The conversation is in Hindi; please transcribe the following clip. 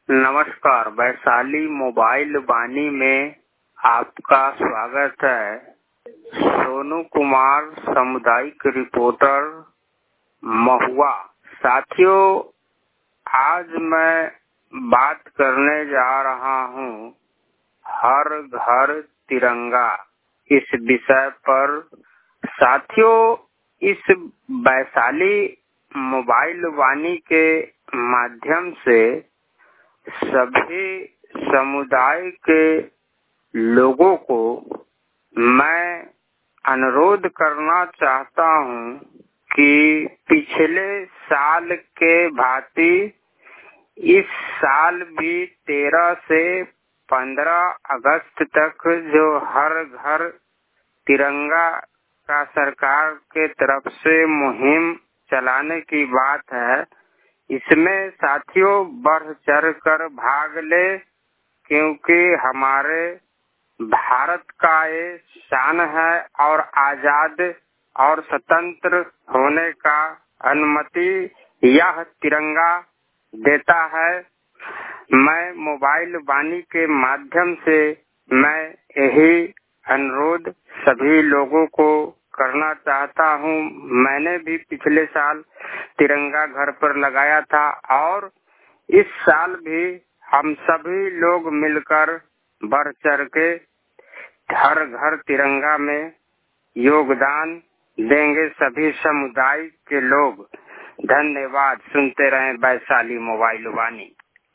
नमस्कार, वैशाली मोबाइल वाणी में आपका स्वागत है। सोनू कुमार, सामुदायिक रिपोर्टर, महुआ। साथियों, आज मैं बात करने जा रहा हूँ हर घर तिरंगा इस विषय पर। साथियों, इस वैशाली मोबाइल वाणी के माध्यम से सभी समुदाय के लोगों को मैं अनुरोध करना चाहता हूं कि पिछले साल के भांति इस साल भी 13 से 15 अगस्त तक जो हर घर तिरंगा का सरकार के तरफ से मुहिम चलाने की बात है, इसमें साथियों बढ़ चढ़ कर भाग ले, क्योंकि हमारे भारत का ये शान है और आजाद और स्वतंत्र होने का अनुमति यह तिरंगा देता है। मैं मोबाइल वाणी के माध्यम से मैं यही अनुरोध सभी लोगों को करना चाहता हूँ। मैंने भी पिछले साल तिरंगा घर पर लगाया था और इस साल भी हम सभी लोग मिलकर बढ़ चढ़ के हर घर तिरंगा में योगदान देंगे, सभी समुदाय के लोग। धन्यवाद। सुनते रहें वैशाली मोबाइल वाणी।